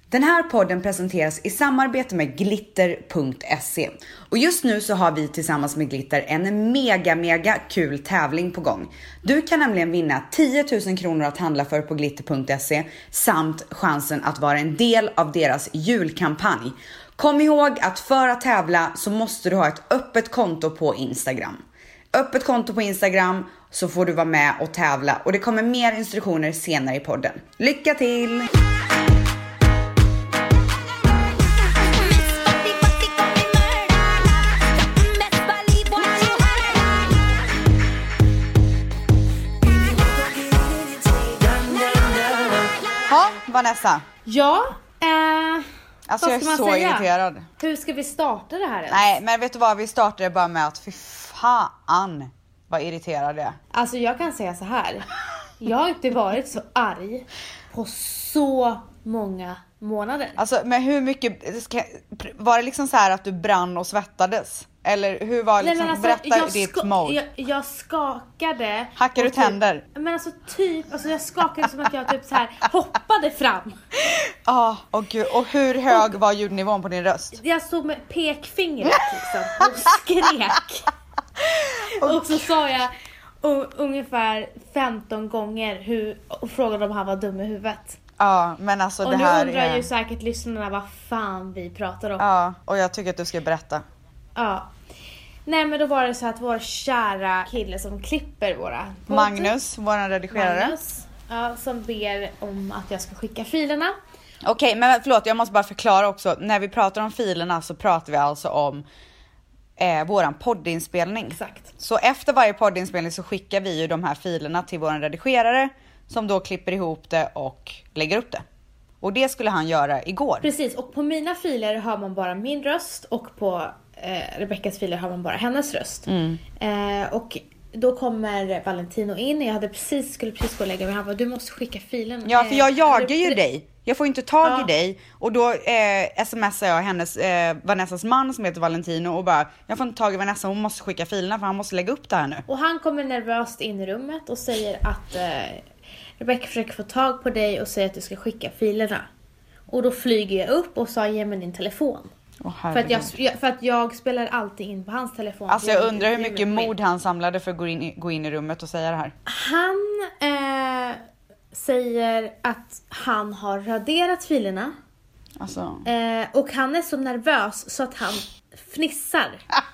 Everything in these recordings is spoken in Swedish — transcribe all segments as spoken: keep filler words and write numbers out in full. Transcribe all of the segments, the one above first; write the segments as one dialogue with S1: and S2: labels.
S1: Den här podden presenteras i samarbete med glitter punkt se. Och just nu så har vi tillsammans med Glitter en mega mega kul tävling på gång. Du kan nämligen vinna tio tusen kronor att handla för på glitter punkt se samt chansen att vara en del av deras julkampanj. Kom ihåg att för att tävla så måste du ha ett öppet konto på Instagram. Öppet konto på Instagram så får du vara med och tävla. Och det kommer mer instruktioner senare i podden. Lycka till! Ja, Vanessa.
S2: Ja, eh,
S1: Alltså jag är så
S2: säga?
S1: irriterad.
S2: Hur ska vi starta det här ens?
S1: Nej, men vet du vad? Vi startade bara med att fy fan vad irriterad jag är.
S2: Alltså jag kan säga så här. Jag har inte varit så arg på så många månader.
S1: Alltså, men hur mycket ska, var det liksom så här att du brann och svettades? Eller hur var liksom,
S2: Nej, alltså,
S1: berätta
S2: jag
S1: ditt
S2: ska,
S1: mode.
S2: jag, jag skakade.
S1: Hackar du
S2: typ,
S1: tänder?
S2: Men alltså typ, alltså jag skakade som att jag typ så här hoppade fram.
S1: Ja, oh, och gud, och hur hög och, var ljudnivån på din röst?
S2: Jag stod med pekfingret liksom och skrek. och, och så sa jag uh, ungefär femton gånger hur, och frågade om han var dum i huvudet.
S1: Ja, men alltså
S2: och
S1: det
S2: nu
S1: här
S2: undrar
S1: är...
S2: ju säkert lyssnarna vad fan vi pratar om.
S1: Ja, och jag tycker att du ska berätta.
S2: Ja. Nej, men då var det så att vår kära kille som klipper våra podd,
S1: Magnus, våran redigerare.
S2: Magnus, ja, som ber om att jag ska skicka filerna.
S1: Okej, okay, men förlåt, jag måste bara förklara också. När vi pratar om filerna så pratar vi alltså om eh, våran poddinspelning.
S2: Exakt.
S1: Så efter varje poddinspelning så skickar vi ju de här filerna till våran redigerare som då klipper ihop det och lägger upp det. Och det skulle han göra igår.
S2: Precis, och på mina filer har man bara min röst och på eh, Rebeckas filer har man bara hennes röst.
S1: Mm.
S2: Eh, och då kommer Valentino in och jag hade precis, skulle precis gå och lägga mig. Han bara, du måste skicka filen.
S1: Ja, för jag
S2: eh,
S1: jagar ju
S2: det,
S1: dig. Jag får inte tag
S2: ja.
S1: i dig. Och då eh, smsar jag hennes, eh, Vanessas man som heter Valentino och bara, jag får inte tag i Vanessa, hon måste skicka filerna för han måste lägga upp det här nu.
S2: Och han kommer nervöst in i rummet och säger att eh, Rebecca försöker få tag på dig och säger att du ska skicka filerna. Och då flyger jag upp och sa, ge mig din telefon.
S1: Oh, för,
S2: att jag, för att jag spelar alltid in på hans telefon.
S1: Alltså jag undrar hur mycket mod han samlade för att gå in, gå in i rummet och säga det här.
S2: Han eh, säger att han har raderat filerna.
S1: Alltså.
S2: Eh, och han är så nervös så att han fnissar.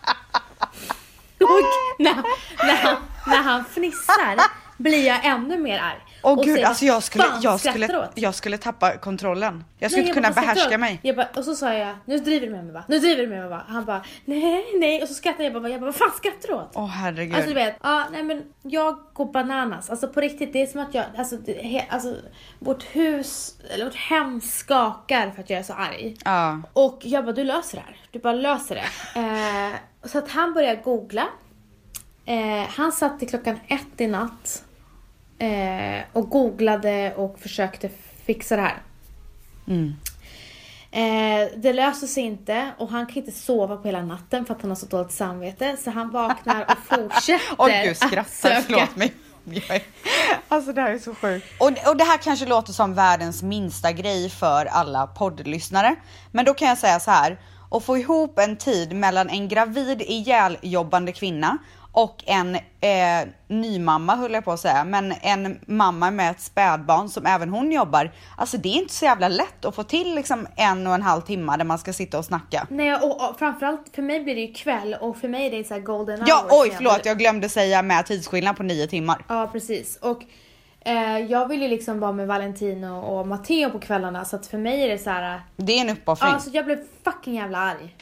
S2: och när, när, han, när han fnissar blir jag ännu mer arg.
S1: Åh
S2: och
S1: gud,
S2: säger,
S1: alltså jag skulle, jag, skulle,
S2: åt.
S1: jag skulle tappa kontrollen. Jag skulle
S2: nej,
S1: inte
S2: jag
S1: kunna
S2: bara,
S1: behärska mig.
S2: Jag bara, och så sa jag, nu driver du med mig va? Nu driver du med mig va? Han bara, nej, nej. Och så skrattade jag bara, jag bara, vad fan skrattar du åt?
S1: Åh herregud.
S2: Alltså du vet, ja, nej men jag går bananas. Alltså på riktigt, det är som att jag, alltså, det, he, alltså vårt hus, eller vårt hem skakar för att jag är så arg.
S1: Ja.
S2: Och jag bara, du löser det här. Du bara löser det. Eh, så att han började googla. Eh, han satt till klockan ett i natt. Eh, och googlade och försökte fixa det här.
S1: Mm.
S2: Eh, det löser sig inte. Och han kan inte sova på hela natten för att han har så dåligt samvete. Så han vaknar och fortsätter.
S1: Åh gud, skrattar, förlåt mig. Alltså det här är så sjukt. Och, och det här kanske låter som världens minsta grej för alla poddlyssnare. Men då kan jag säga så här. Att få ihop en tid mellan en gravid ihjäljobbande kvinna och en eh, ny mamma höll jag på att säga. Men en mamma med ett spädbarn som även hon jobbar. Alltså det är inte så jävla lätt att få till liksom en och en halv timme där man ska sitta och snacka.
S2: Nej, och, och framförallt för mig blir det ju kväll. Och för mig är det så här golden hours.
S1: Ja, oj förlåt, jag glömde säga med tidsskillnad på nio timmar.
S2: Ja, precis. Och eh, jag vill ju liksom vara med Valentino och Matteo på kvällarna. Så att för mig är det så här.
S1: Det är en uppoffring.
S2: Ja, så jag blev fucking jävla arg.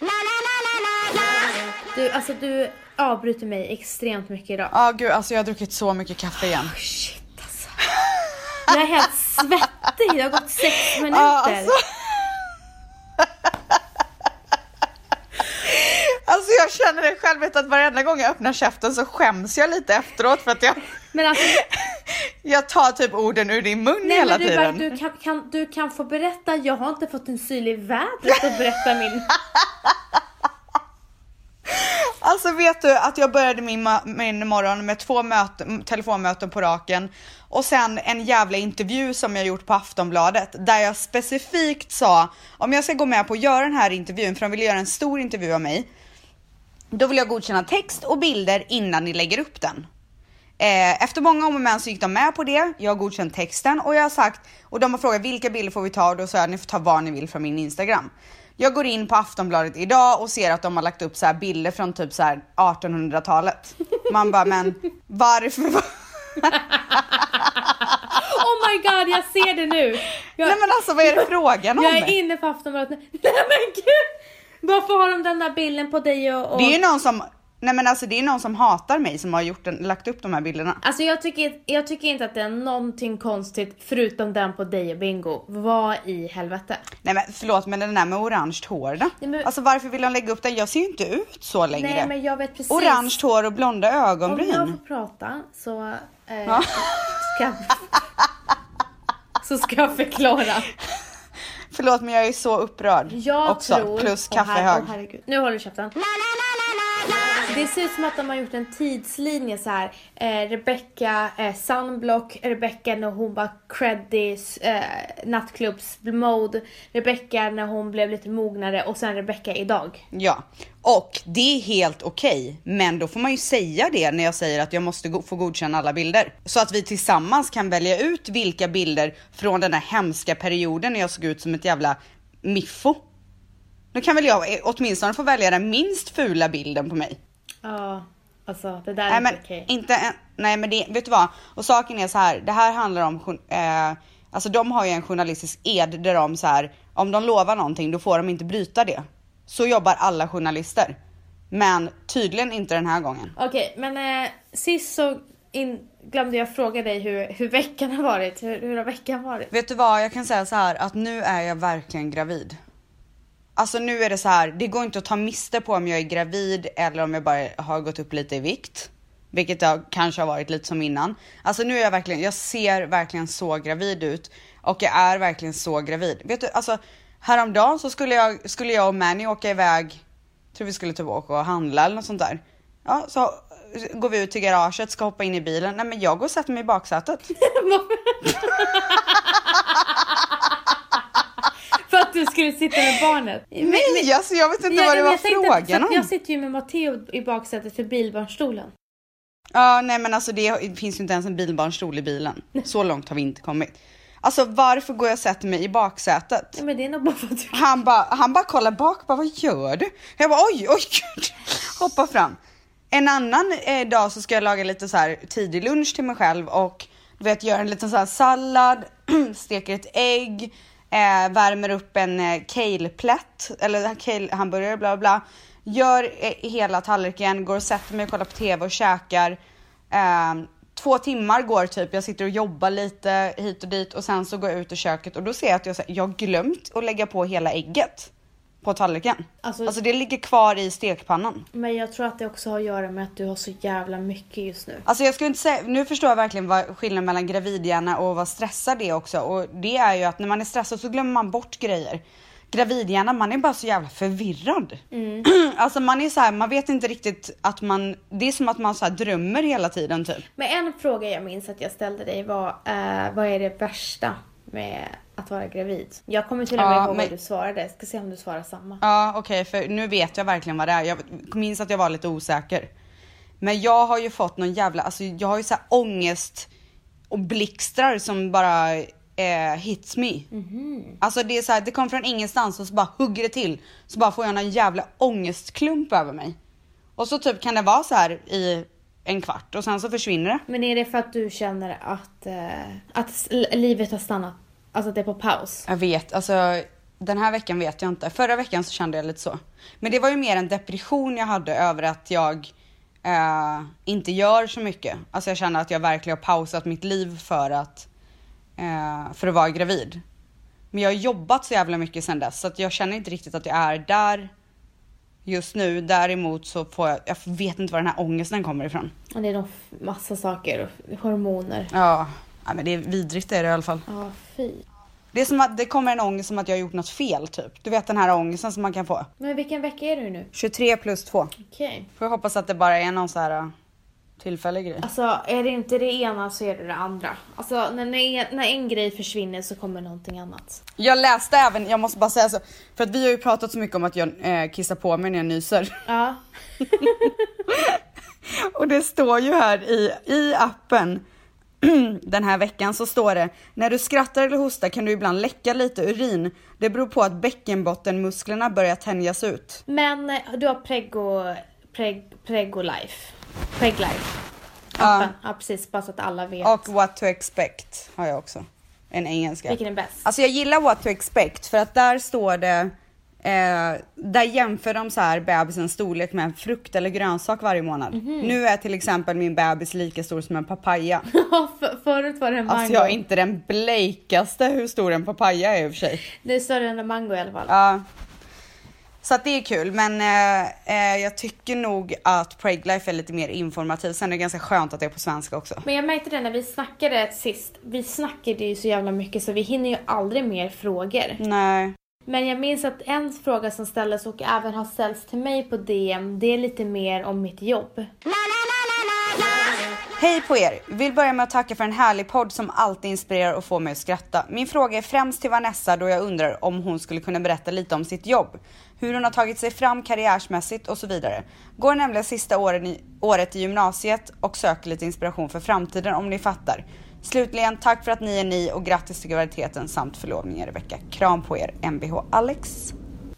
S2: Du, alltså du avbryter mig extremt mycket idag.
S1: Ja, oh, gud, alltså jag har druckit så mycket kaffe igen.
S2: Oh, shit alltså. Jag är helt svettig, det har gått sex minuter.
S1: Ja, alltså. Alltså jag känner det själv, vet att varenda gång jag öppnar käften så skäms jag lite efteråt för att jag
S2: men alltså,
S1: jag tar typ orden ur din mun
S2: nej,
S1: hela
S2: men du,
S1: tiden.
S2: bara, du, kan, kan, du kan få berätta, jag har inte fått en syl i vädret att berätta min.
S1: Alltså vet du att jag började min, min morgon med två möten, telefonmöten på raken. Och sen en jävla intervju som jag gjort på Aftonbladet. Där jag specifikt sa, om jag ska gå med på att göra den här intervjun, för de vill göra en stor intervju av mig, då vill jag godkänna text och bilder innan ni lägger upp den. Efter många om och men så gick de med på det. Jag har godkänt texten och jag har sagt, och de har frågat vilka bilder får vi ta, och då sa jag ni får ta vad ni vill från min Instagram. Jag går in på Aftonbladet idag och ser att de har lagt upp så här bilder från typ så här artonhundratalet. Man bara, men varför?
S2: Oh my god, jag ser det nu. Jag,
S1: Nej men alltså vad är det frågan om?
S2: Jag är inne på Aftonbladet. Nej men gud. Varför har de den där bilden på dig och... och...
S1: Det är ju någon som... Nej men alltså det är någon som hatar mig som har gjort den, lagt upp de här bilderna.
S2: Alltså jag tycker, jag tycker inte att det är någonting konstigt förutom den på dig och Bingo. Vad i helvete?
S1: Nej men förlåt, men den där med orange hår då? Nej, men... Alltså varför vill de lägga upp den? Jag ser ju inte ut så längre.
S2: Nej men jag vet precis.
S1: Orange hår och blonda ögonbryn.
S2: Om jag får prata så eh, ja. ska, så ska jag förklara.
S1: Förlåt men jag är så upprörd.
S2: Jag
S1: också.
S2: Tror,
S1: plus kaffehög.
S2: Här, oh, nu håller du käften. Det ser ut som att de har gjort en tidslinje så här. Eh, Rebecca eh, Sunblock, Rebecca när hon var creddy eh, nattklubbsmode, Rebecca när hon blev lite mognare och sen Rebecca idag.
S1: Ja, och det är helt okej, men då får man ju säga det när jag säger att jag måste go- få godkänna alla bilder. Så att vi tillsammans kan välja ut vilka bilder från den här hemska perioden när jag såg ut som ett jävla miffo. Då kan väl jag åtminstone få välja den minst fula bilden på mig.
S2: Ja, alltså det där är
S1: nej,
S2: inte
S1: men,
S2: okej.
S1: Inte en, nej men det, vet du vad? Och saken är så här, det här handlar om, eh, alltså de har ju en journalistisk ed där de så här, om de lovar någonting då får de inte bryta det. Så jobbar alla journalister. Men tydligen inte den här gången.
S2: Okej, men eh, sist så in, glömde jag fråga dig hur, hur veckan har varit. Hur, hur har veckan varit?
S1: Vet du vad, jag kan säga så här att nu är jag verkligen gravid. Alltså nu är det så här, det går inte att ta miste på om jag är gravid eller om jag bara har gått upp lite i vikt. Vilket jag kanske har varit lite som innan. Alltså nu är jag verkligen, jag ser verkligen så gravid ut. Och jag är verkligen så gravid. Vet du, alltså häromdagen så skulle jag, skulle jag och Manny åka iväg. Tror vi skulle typ åka och handla eller något sånt där. Ja, så går vi ut till garaget, ska hoppa in i bilen. Nej men jag går och sätter mig i baksätet.
S2: För att du skulle sitta med barnet.
S1: Nej, men, alltså jag vet inte jag, vad det var frågan om.
S2: Jag sitter ju med Matteo i baksätet för bilbarnstolen.
S1: Ja, nej men alltså det finns ju inte ens en bilbarnstol i bilen. Så långt har vi inte kommit. Alltså varför går jag och sätter mig i baksätet?
S2: Ja, men det är nog bara för att du...
S1: Han bara han bara kollar bak, bara, vad gör du? Jag bara oj, oj, gud. Hoppa fram. En annan eh, dag så ska jag laga lite så här tidig lunch till mig själv. Och du vet, göra en liten så här sallad, steker ett ägg. Eh, värmer upp en eh, kale-plätt eller kale-hamburgare, bla bla. Gör eh, hela tallriken, går och sätter mig och kollar på tv och käkar. Eh, två timmar går typ, jag sitter och jobbar lite hit och dit. Och sen så går jag ut i köket och då ser jag att jag, jag har glömt att lägga på hela ägget på tallriken. Alltså, alltså det ligger kvar i stekpannan.
S2: Men jag tror att det också har att göra med att du har så jävla mycket just nu.
S1: Alltså jag skulle inte säga, nu förstår jag verkligen vad skillnaden mellan gravidhjärna och vad stressad är också. Och det är ju att när man är stressad så glömmer man bort grejer. Gravidhjärna, man är bara så jävla förvirrad. Mm. Alltså man är så här, man vet inte riktigt att man, det är som att man så här drömmer hela tiden typ.
S2: Men en fråga jag minns att jag ställde dig var, uh, vad är det värsta med att vara gravid? Jag kommer till och med ja, ihåg men... vad du svarade. Jag ska se om du svarar samma.
S1: Ja, okej, okay, för nu vet jag verkligen vad det är. Jag minns att jag var lite osäker. Men jag har ju fått någon jävla, alltså jag har ju så här ångest och blixtrar som bara eh, hits me. Mm-hmm. Alltså det är så här, det kommer från ingenstans och så bara hugger det till. Så bara får jag en jävla ångestklump över mig. Och så typ kan det vara så här i en kvart och sen så försvinner det.
S2: Men är det för att du känner att, eh, att livet har stannat? Alltså att det är på paus?
S1: Jag vet, alltså den här veckan vet jag inte. Förra veckan så kände jag lite så. Men det var ju mer en depression jag hade över att jag eh, inte gör så mycket. Alltså jag känner att jag verkligen har pausat mitt liv för att, eh, för att vara gravid. Men jag har jobbat så jävla mycket sedan dess så att jag känner inte riktigt att jag är där just nu. Däremot så får jag, jag vet inte var den här ångesten kommer ifrån.
S2: Och det är nog massa saker, hormoner.
S1: Ja, ja men det är vidrigt är det i alla fall.
S2: Ja, fy.
S1: Det är som att det kommer en ångest som att jag har gjort något fel typ. Du vet den här ångesten som man kan få.
S2: Men vilken vecka är du nu?
S1: tjugotre plus två.
S2: Okej. Okay.
S1: Får jag hoppas att det bara är någon så här tillfällig grej.
S2: Alltså är det inte det ena så är det det andra. Alltså när, när en grej försvinner så kommer någonting annat.
S1: Jag läste även, jag måste bara säga så, för att vi har ju pratat så mycket om att jag eh, kissar på mig när jag nyser.
S2: Ja.
S1: Och det står ju här i, i appen den här veckan så står det: när du skrattar eller hostar kan du ibland läcka lite urin. Det beror på att bäckenbottenmusklerna börjar tänjas ut.
S2: Men du har Prego, Preg, Prego Life. Preg Life. Ja. Ja, precis. Bara så att alla vet.
S1: Och What to Expect har jag också. En engelska.
S2: Vilken är bäst?
S1: Alltså jag gillar What to Expect för att där står det Eh, där jämför de så här bebisens storlek med en frukt eller grönsak varje månad. Mm-hmm. Nu är till exempel min bebis lika stor som en papaya.
S2: För, förut var det en mango.
S1: Alltså jag är inte den blekaste hur stor en papaya är i och för sig.
S2: Det är större än en mango i alla fall.
S1: Ja. Så att det är kul, men eh, eh, jag tycker nog att Preg Life är lite mer informativ. Sen är det ganska skönt att det är på svenska också.
S2: Men jag märkte det när vi snackade sist. Vi snackade ju så jävla mycket så vi hinner ju aldrig mer frågor.
S1: Nej.
S2: Men jag minns att en fråga som ställdes och även har ställts till mig på D M, det är lite mer om mitt jobb.
S1: Hej på er! Vill börja med att tacka för en härlig podd som alltid inspirerar och får mig att skratta. Min fråga är främst till Vanessa då jag undrar om hon skulle kunna berätta lite om sitt jobb. Hur hon har tagit sig fram karriärsmässigt och så vidare. Går nämligen sista året i, året i gymnasiet och söker lite inspiration för framtiden om ni fattar. Slutligen, tack för att ni är ni och grattis till graviditeten samt förlovningen Rebecka. Kram på er, M B H Alex.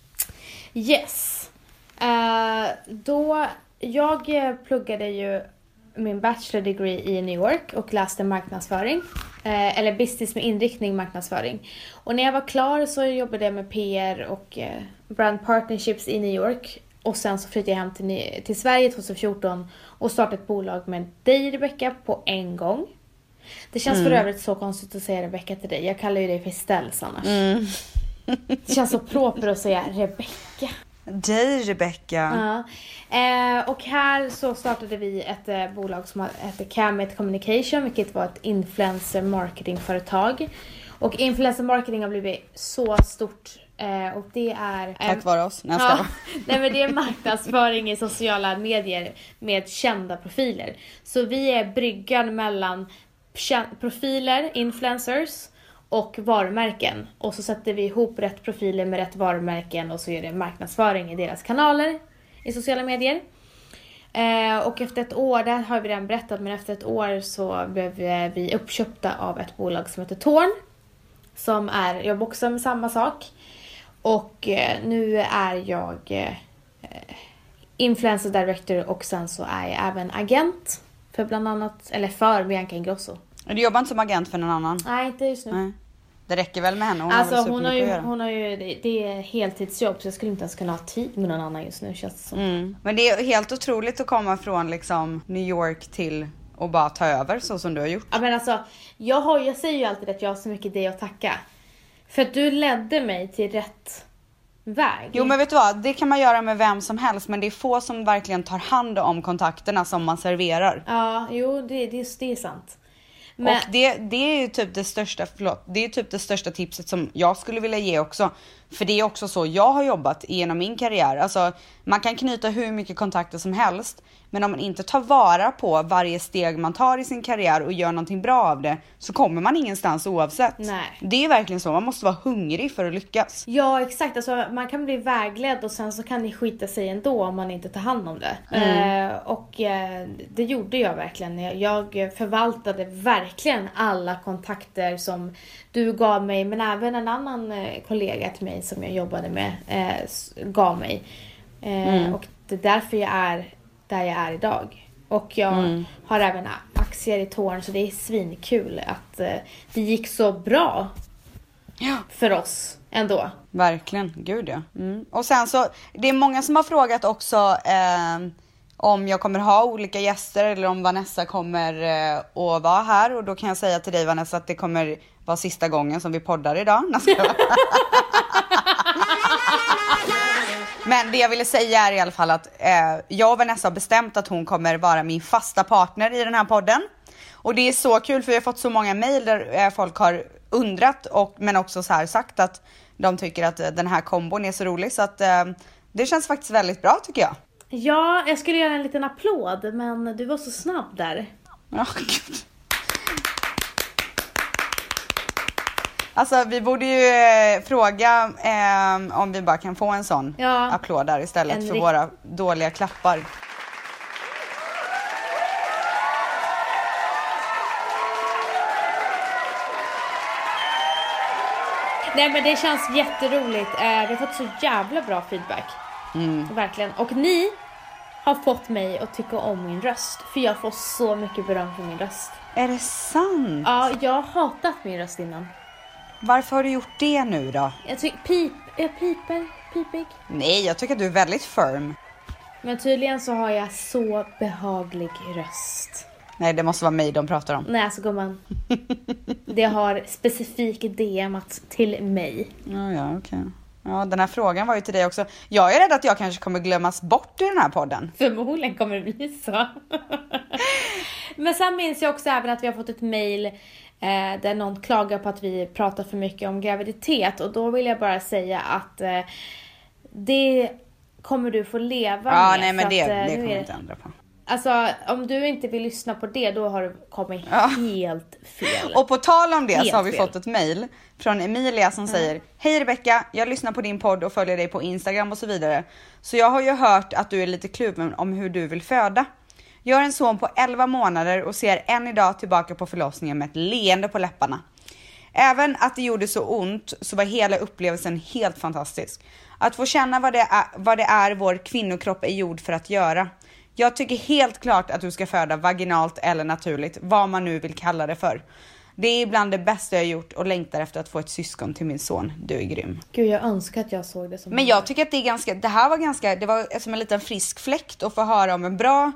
S2: Yes. Uh, då, jag pluggade ju min bachelor degree i New York och läste marknadsföring. Uh, eller business med inriktning marknadsföring. Och när jag var klar så jobbade jag med P R och uh, brand partnerships i New York. Och sen så flyttade jag hem till, till Sverige tjugohundrafjorton och startade ett bolag med dig Rebecka på en gång. Det känns mm. för övrigt så konstigt att säga Rebecka till dig. Jag kallar ju dig för Ställs annars. Mm. Det känns så proper att säga Rebecka.
S1: Dig Rebecka.
S2: Ja. Eh, och här så startade vi ett eh, bolag som heter Camit Communication. Vilket var ett influencer marketingföretag. Och influencer marketing har blivit så stort. Eh, och det är... Eh,
S1: Tack vare oss. Nästa
S2: ja, nej men det är marknadsföring i sociala medier med kända profiler. Så vi är bryggan mellan profiler, influencers och varumärken. Och så sätter vi ihop rätt profiler med rätt varumärken och så är det marknadsföring i deras kanaler i sociala medier. Eh, och efter ett år, det har vi redan berättat, men efter ett år så blev vi uppköpta av ett bolag som heter Torn. Som är, jag också med samma sak. Och eh, nu är jag eh, influencer director och sen så är jag även agent. För bland annat, eller för Bianca Ingrosso.
S1: Du jobbar inte som agent för någon annan?
S2: Nej, inte just nu. Nej.
S1: Det räcker väl med henne? Hon
S2: alltså
S1: har
S2: hon har, ju, hon har ju, det är heltidsjobb så jag skulle inte ens kunna ha tid med någon annan just nu, känns det som.
S1: Mm. Men det är helt otroligt att komma från liksom New York till och bara ta över så som du har gjort.
S2: Ja men alltså, jag, har, jag säger ju alltid att jag har så mycket det att tacka. För att du ledde mig till rätt väg.
S1: Jo men vet du vad, det kan man göra med vem som helst, men det är få som verkligen tar hand om kontakterna som man serverar.
S2: Ja, jo det, det, det är sant. Men...
S1: Och det, det är ju typ det största, förlåt, det är typ det största tipset som jag skulle vilja ge också. För det är också så jag har jobbat genom min karriär. Alltså man kan knyta hur mycket kontakter som helst. Men om man inte tar vara på varje steg man tar i sin karriär och gör någonting bra av det, så kommer man ingenstans oavsett.
S2: Nej.
S1: Det är verkligen så, man måste vara hungrig för att lyckas.
S2: Ja exakt, alltså, man kan bli vägledd och sen så kan det skita sig ändå om man inte tar hand om det. Mm. Eh, och eh, det gjorde jag verkligen. Jag förvaltade verkligen alla kontakter som du gav mig, men även en annan eh, kollega till mig som jag jobbade med eh, gav mig. Eh, mm. Och det är därför jag är där jag är idag. Och jag mm. har även aktier i Torn, så det är svinkul att eh, det gick så bra
S1: ja.
S2: för oss ändå.
S1: Verkligen, gud ja. Mm. Och sen så, det är många som har frågat också eh, om jag kommer ha olika gäster eller om Vanessa kommer eh, att vara här. Och då kan jag säga till dig Vanessa att det kommer vara sista gången som vi poddar idag. Men det jag ville säga är i alla fall att eh, jag och Vanessa har bestämt att hon kommer vara min fasta partner i den här podden. Och det är så kul för vi har fått så många mejl där eh, folk har undrat och, men också så här sagt att de tycker att den här kombon är så rolig. Så att eh, det känns faktiskt väldigt bra tycker jag.
S2: Ja, jag skulle göra en liten applåd, men du var så snabb där.
S1: Ja, gud. Alltså vi borde ju eh, fråga eh, om vi bara kan få en sån
S2: ja,
S1: applåd där istället för
S2: rikt-
S1: våra dåliga klappar.
S2: Nej, men det känns jätteroligt. Eh, vi har fått så jävla bra feedback.
S1: Mm.
S2: Verkligen. Och ni har fått mig att tycka om min röst. För jag får så mycket beröm för min röst.
S1: Är det sant?
S2: Ja, jag har hatat min röst innan.
S1: Varför har du gjort det nu då?
S2: Jag tycker pip, jag piper, pipig.
S1: Nej, jag tycker att du är väldigt firm.
S2: Men tydligen så har jag så behaglig röst.
S1: Nej, det måste vara mig de pratar om.
S2: Nej, alltså gumman. Det har specifikt D M:at till mig.
S1: Ja, ja, okej. Okay. Ja, den här frågan var ju till dig också. Jag är rädd att jag kanske kommer glömmas bort i den här podden.
S2: Förmodligen kommer det bli så. Men sen minns jag också även att vi har fått ett mejl eh, där någon klagar på att vi pratar för mycket om graviditet. Och då vill jag bara säga att eh, det kommer du få leva
S1: ja,
S2: med.
S1: Nej, men det,
S2: att,
S1: det
S2: eh,
S1: kommer
S2: är...
S1: jag inte ändra på.
S2: Alltså, om du inte vill lyssna på det, då har du kommit
S1: ja.
S2: helt fel.
S1: Och på tal om det
S2: helt
S1: så har vi
S2: fel.
S1: fått ett mejl från Emilia som mm. säger: Hej Rebecca, jag lyssnar på din podd och följer dig på Instagram och så vidare. Så jag har ju hört att du är lite kluven om hur du vill föda. Jag har en son på elva månader och ser än idag tillbaka på förlossningen med ett leende på läpparna. Även att det gjorde så ont så var hela upplevelsen helt fantastisk. Att få känna vad det är, vad det är vår kvinnokropp är gjord för att göra. Jag tycker helt klart att du ska föda vaginalt eller naturligt, vad man nu vill kalla det för. Det är ibland det bästa jag har gjort och längtar efter att få ett syskon till min son. Du är grym.
S2: Gud, jag önskar att jag såg det som...
S1: Men jag tycker att det är ganska, det här var ganska, det var som en liten frisk fläkt att få höra om en bra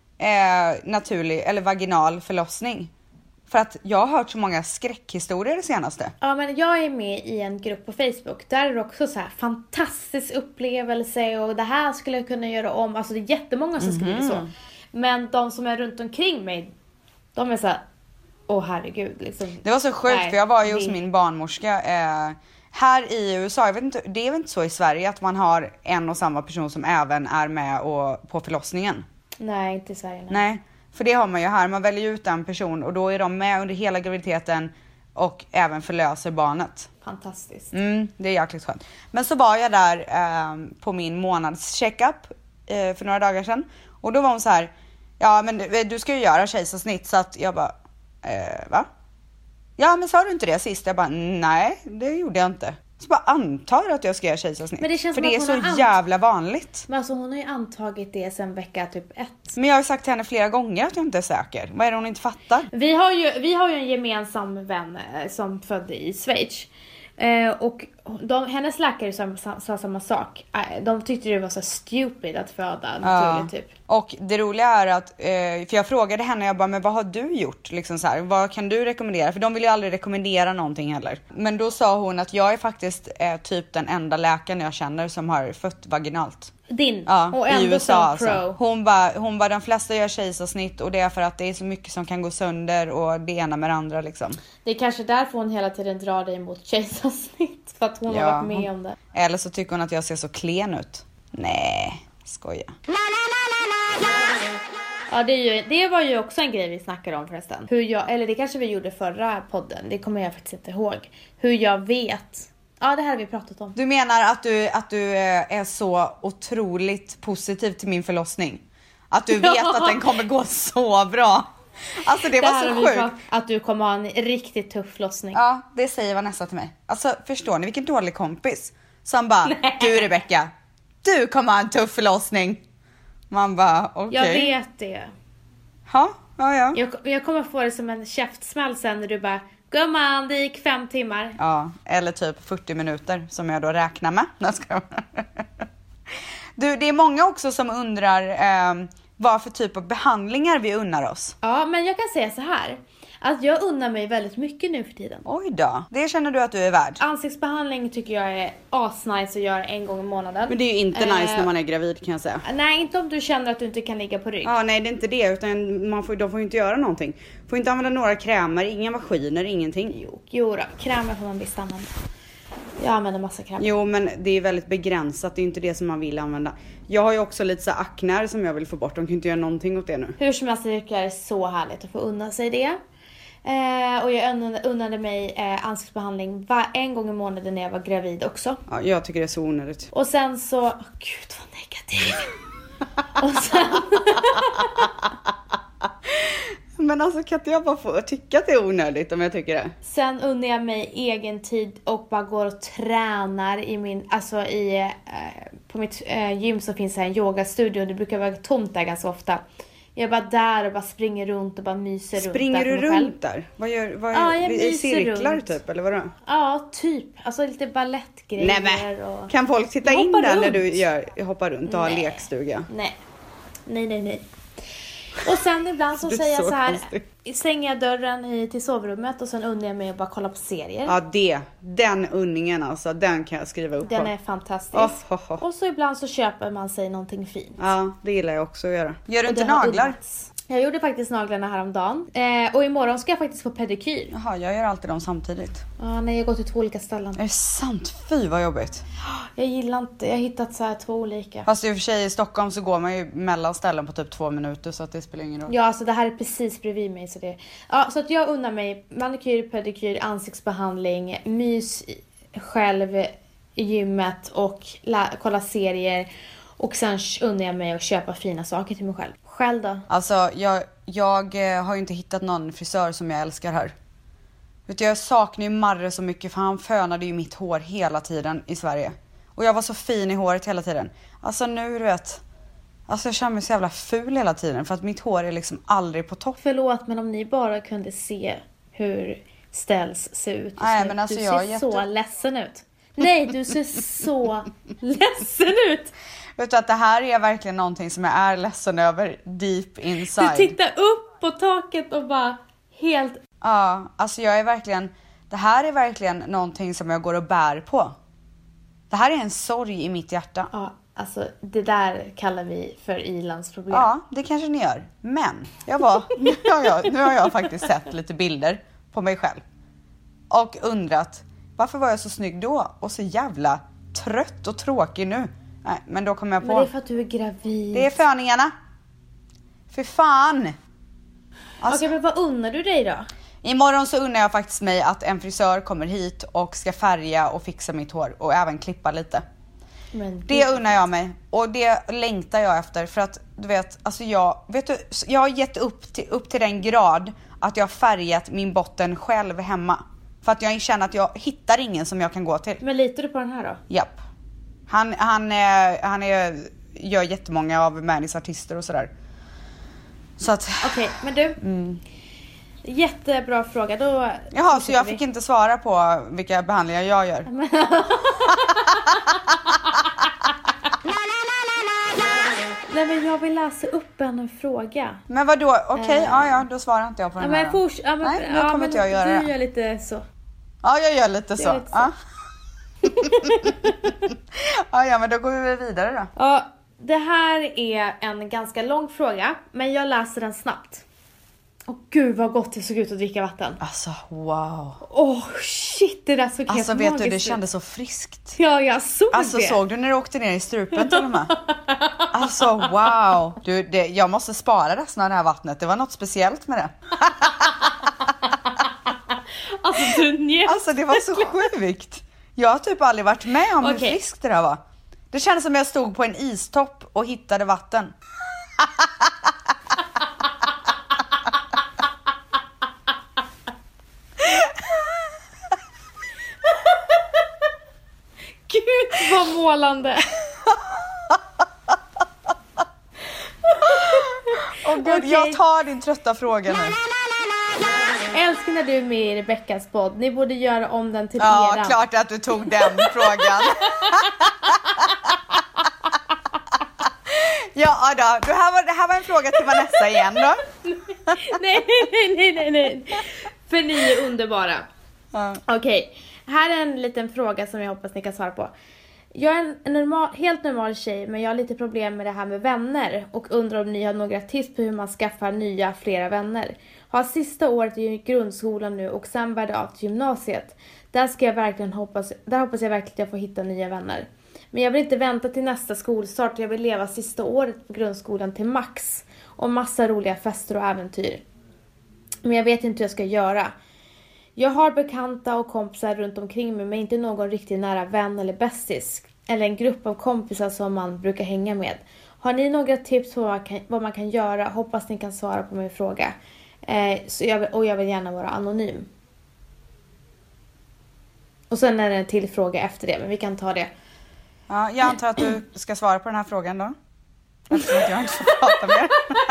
S1: eh, naturlig eller vaginal förlossning. För att jag har hört så många skräckhistorier det senaste.
S2: Ja, men jag är med i en grupp på Facebook. Där är det också så här fantastisk upplevelse. Och det här skulle jag kunna göra om. Alltså det är jättemånga som skriver mm. så. Men de som är runt omkring mig, de är så här, åh herregud. Liksom.
S1: Det var så sjukt, nej, för jag var ju hos
S2: det... min
S1: barnmorska. Eh, här i U S A, jag vet inte, det är väl inte så i Sverige att man har en och samma person som även är med och, på förlossningen?
S2: Nej, inte i Sverige. Nej.
S1: nej. För det har man ju här, man väljer ut en person och då är de med under hela graviditeten och även förlöser barnet.
S2: Fantastiskt.
S1: Mm, det är jäkligt skönt. Men så var jag där eh, på min månads checkup eh, för några dagar sedan. Och då var hon så här: ja men du, du ska ju göra kejsarsnitt. Så att jag bara, eh, va? Ja men sa du inte det sist? Jag bara, nej det gjorde jag inte. Så bara antar att jag ska göra kejsarsnitt. Men det känns för det är så ant- jävla vanligt.
S2: Men alltså hon har ju antagit det sen vecka typ ett.
S1: Men jag har sagt till henne flera gånger att jag inte är säker. Vad är det hon inte fattar?
S2: Vi har ju, vi har ju en gemensam vän eh, som födde i Schweiz. Eh, och de, hennes läkare sa, sa, sa samma sak. Eh, de tyckte det var så stupid att föda naturligt,
S1: ja.
S2: typ.
S1: Och det roliga är att, eh, för jag frågade henne, jag bara, men vad har du gjort? Liksom så här, vad kan du rekommendera? För de vill ju aldrig rekommendera någonting heller. Men då sa hon att jag är faktiskt eh, typ den enda läkaren jag känner som har fött vaginalt.
S2: Din?
S1: Ja,
S2: och
S1: i
S2: ändå
S1: U S A alltså.
S2: Pro.
S1: Hon bara, hon bara, de flesta gör kejsarsnitt och det är för att det är så mycket som kan gå sönder och det ena med det andra liksom.
S2: Det är kanske därför hon hela tiden drar dig mot kejsarsnitt, för att hon
S1: ja,
S2: har varit med
S1: hon,
S2: om det.
S1: Eller så tycker hon att jag ser så klen ut. Nej, skoja.
S2: Ja, det, är ju, det var ju också en grej vi snackade om förresten. Hur jag, eller det kanske vi gjorde förra podden, det kommer jag faktiskt inte ihåg. Hur jag vet. Ja, det här har vi pratat om.
S1: Du menar att du, att du är så otroligt positiv till min förlossning? Att du vet ja. att den kommer gå så bra? Alltså det, det var så sjukt.
S2: Att du kommer ha en riktigt tuff förlossning.
S1: Ja, det säger Vanessa till mig. Alltså förstår ni vilken dålig kompis? Som bara, nej. Du Rebecca, du kommer ha en tuff förlossning. Man bara, okej. Okay.
S2: Jag vet det.
S1: Ha? Ja, ja.
S2: Jag, jag kommer få det som en käftsmäll sen när du bara, gumman, det gick fem timmar.
S1: Ja, eller typ fyrtio minuter som jag då räknar med. Du, det är många också som undrar eh, vad för typ av behandlingar vi unnar oss.
S2: Ja, men jag kan säga så här. Att jag unnar mig väldigt mycket nu för tiden.
S1: Oj då, det känner du att du är värd.
S2: Ansiktsbehandling tycker jag är asnice att göra en gång i månaden.
S1: Men det är ju inte nice
S2: eh,
S1: när man är gravid kan jag säga.
S2: Nej, inte om du känner att du inte kan ligga på rygg.
S1: Ja, nej det är inte det, utan man får, de får ju inte göra någonting. Får inte använda några krämer, inga maskiner, ingenting.
S2: Jo, jo då, krämer får man visst använda. Jag använder massa krämer.
S1: Jo, men det är väldigt begränsat, det är inte det som man vill använda. Jag har ju också lite så aknar som jag vill få bort, de kan inte göra någonting åt det nu.
S2: Hur som helst tycker jag det är så härligt att få unna sig det. Eh, och jag unnade, unnade mig eh, ansiktsbehandling var en gång i månaden när jag var gravid också.
S1: Ja, jag tycker det är så onödigt.
S2: Och sen så, åh oh, gud vad negativ. Och sen...
S1: Men alltså kan inte jag bara få tycka att det är onödigt om jag tycker det?
S2: Sen unnar jag mig egen tid och bara går och tränar i min, alltså i, eh, på mitt eh, gym så finns det en yogastudio. Det brukar vara tomt där ganska ofta. Jag är bara där och bara springer runt och bara myser
S1: springer
S2: runt.
S1: Springer du runt där? Vad gör, vad
S2: ja, jag
S1: i cirklar
S2: runt.
S1: Typ, eller vadå?
S2: Ja, typ. Alltså lite ballettgrejer.
S1: Nej, men.
S2: Och...
S1: Kan folk titta in där
S2: runt.
S1: när du gör, hoppar runt och har lekstuga?
S2: Nej, nej, nej, nej. Och sen ibland så säger jag så här, stänger jag dörren i, till sovrummet och sen unnar jag mig att bara kolla på serier.
S1: Ja, det. Den unningen alltså, den kan jag skriva upp
S2: Den
S1: på.
S2: är fantastisk.
S1: Oh, oh, oh.
S2: Och så ibland så köper man sig någonting fint.
S1: Ja, det gillar jag också att göra. Gör du
S2: och
S1: inte naglar?
S2: Jag gjorde faktiskt naglarna häromdagen. Eh, och imorgon ska jag faktiskt få pedikyr.
S1: Jaha, jag gör alltid dem samtidigt.
S2: Ja, nej, jag går till två olika ställen.
S1: Är det sant? Fy vad jobbigt.
S2: Jag gillar inte, jag har hittat så här två olika.
S1: Fast i och för sig i Stockholm så går man ju mellan ställen på typ två minuter så att det spelar ingen roll.
S2: Ja, alltså det här är precis bredvid mig så det. Ja, så att jag unnar mig manikyr, pedikyr, ansiktsbehandling, mys själv i gymmet och la- kolla serier. Och sen unnar jag mig att köpa fina saker till mig själv. Själv då?
S1: Alltså jag, jag har ju inte hittat någon frisör som jag älskar här. Vet du, jag saknar ju Marre så mycket för han fönade ju mitt hår hela tiden i Sverige. Och jag var så fin i håret hela tiden. Alltså nu du vet. Alltså jag känner mig så jävla ful hela tiden för att mitt hår är liksom aldrig på topp.
S2: Förlåt, men om ni bara kunde se hur Ställs ser ut.
S1: Nej, men alltså
S2: du
S1: jag
S2: ser
S1: jätte...
S2: så ledsen ut. Nej, du ser så ledsen ut.
S1: Vet du att det här är verkligen någonting som jag är ledsen över deep inside.
S2: Du tittar upp på taket och bara helt...
S1: Ja, alltså jag är verkligen... Det här är verkligen någonting som jag går och bär på. Det här är en sorg i mitt hjärta.
S2: Ja, alltså det där kallar vi för ilandsproblem.
S1: Ja, det kanske ni gör. Men jag var, nu, har jag, nu har jag faktiskt sett lite bilder på mig själv. Och undrat, varför var jag så snygg då? Och så jävla trött och tråkig nu. Nej, men då kom jag på.
S2: Men det är för att du är gravid.
S1: Det är föningarna. För fan. Alltså,
S2: Okej, men vad unnar du dig då?
S1: imorgon så unnar jag faktiskt mig att en frisör kommer hit och ska färga och fixa mitt hår. Och även klippa lite.
S2: Men det...
S1: Det unnar jag mig. Och det längtar jag efter. För att du vet, alltså jag, vet du, jag har gett upp till, upp till den grad att jag har färgat min botten själv hemma. För att jag känner att jag hittar ingen som jag kan gå till.
S2: Men litar du på den här då?
S1: Japp. Han, han, är, han är, gör jättemånga av Mannys artister och sådär. Så att...
S2: Okej, men du.
S1: Mm.
S2: Jättebra fråga. Då
S1: Jaha, så jag fick vi. inte svara på vilka behandlingar jag gör.
S2: Nej, men jag vill läsa upp en fråga.
S1: Men vadå? Okej, okay,
S2: eh.
S1: ja, ja, då svarar inte jag på den
S2: ja,
S1: här.
S2: Men fors- ja, men,
S1: Nej, nu
S2: ja,
S1: kommer inte jag göra
S2: du
S1: det.
S2: Du gör lite så.
S1: Ja, jag gör lite så.
S2: Lite så.
S1: Ja. ja, ja, men då går vi vidare då.
S2: Ja, det här är en ganska lång fråga, men jag läser den snabbt. Åh gud vad gott det såg ut att dricka vatten.
S1: Alltså, wow.
S2: Åh oh, shit, det där såg
S1: alltså,
S2: helt
S1: vet
S2: magiskt
S1: du, det
S2: ut.
S1: kändes så friskt.
S2: Ja, jag såg
S1: alltså,
S2: det.
S1: Alltså såg du när du åkte ner i strupen till och med? Alltså wow. Du, det, jag måste spara resten av det här vattnet. Det var något speciellt med det.
S2: Alltså du njöt.
S1: Alltså det var så sjukt. Jag har typ aldrig varit med om hur
S2: okay.
S1: friskt det där var. Det kändes som jag stod på en istopp och hittade vatten.
S2: Gud vad målande.
S1: Åh gud, okay. Jag tar din trötta fråga nu.
S2: Älskar när du är med i Rebeckas podd. Ni borde göra om den till
S1: ja,
S2: eran.
S1: Ja, klart att du tog den frågan. Ja då, det här, var, det här var en fråga till Vanessa igen då.
S2: nej, nej, nej, nej, nej. För ni är underbara.
S1: Ja.
S2: Okej, okay. Här är en liten fråga som jag hoppas ni kan svara på. Jag är en, en normal, helt normal tjej, men jag har lite problem med det här med vänner. Och undrar om ni har några tips på hur man skaffar nya, flera vänner. Har sista året i grundskolan nu och sen bär det av till gymnasiet. Där ska jag verkligen hoppas, där hoppas jag verkligen att jag får hitta nya vänner. Men jag vill inte vänta till nästa skolstart. Jag vill leva sista året på grundskolan till max. Och massa roliga fester och äventyr. Men jag vet inte hur jag ska göra. Jag har bekanta och kompisar runt omkring mig, men inte någon riktigt nära vän eller bästis. Eller en grupp av kompisar som man brukar hänga med. Har ni några tips på vad man kan, vad man kan göra? Hoppas ni kan svara på min fråga. Eh, så jag, och jag vill gärna vara anonym. Och sen är det en till fråga efter det, men vi kan ta det.
S1: Ja, jag antar att du ska svara på den här frågan då. Eftersom att jag inte får prata mer.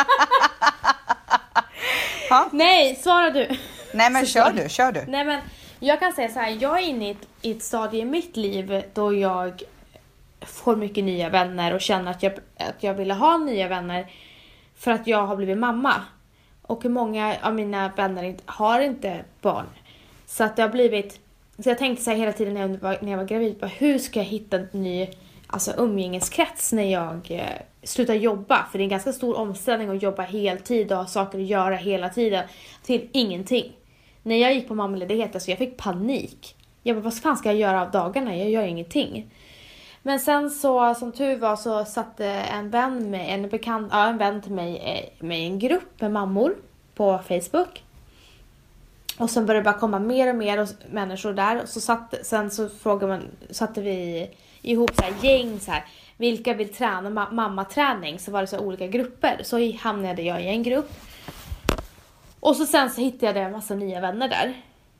S2: Ja. Nej, svara du.
S1: Nej, men så kör du, kör du.
S2: Nej, men jag kan säga så här, jag är inne i ett, i ett stadie i mitt liv då jag får mycket nya vänner och känner att jag, att jag vill ha nya vänner för att jag har blivit mamma. Och många av mina vänner har inte barn. Så att det har blivit, så jag tänkte så här hela tiden när jag var, när jag var gravid, bara, hur ska jag hitta en ny alltså umgängeskrets när jag eh, slutar jobba? För det är en ganska stor omställning att jobba heltid och ha saker att göra hela tiden till ingenting. När jag gick på mammaledighet, alltså jag fick panik. Jag bara, vad fan ska jag göra av dagarna? Jag gör ingenting. Men sen så, som tur var, så satte en vän med, en bekant, ja, en vän till mig med en grupp med mammor på Facebook. Och sen började det bara komma mer och mer människor där. Och så satt, sen så frågade man, satte vi ihop så här gäng så här. Vilka vill träna ma- mammaträning? Så var det så olika grupper. Så hamnade jag i en grupp. Och så sen så hittade jag en massa nya vänner där.